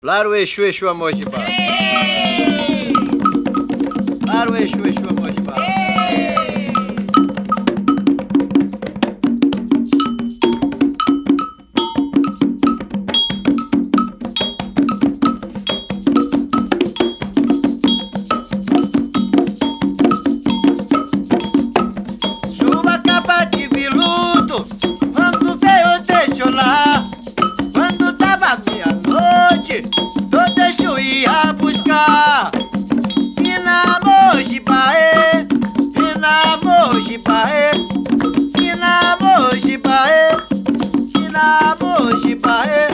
Claro, Exu, Exu, amor de bar. Claro, Exu, Exu, amor de bar. Chuva capa de viludo, quando veio deixou lá. Quando dava meia-noite, eu deixo ia buscar. E na Mojibaê, e na Mojibaê, e na Mojibaê, e na Mojibaê.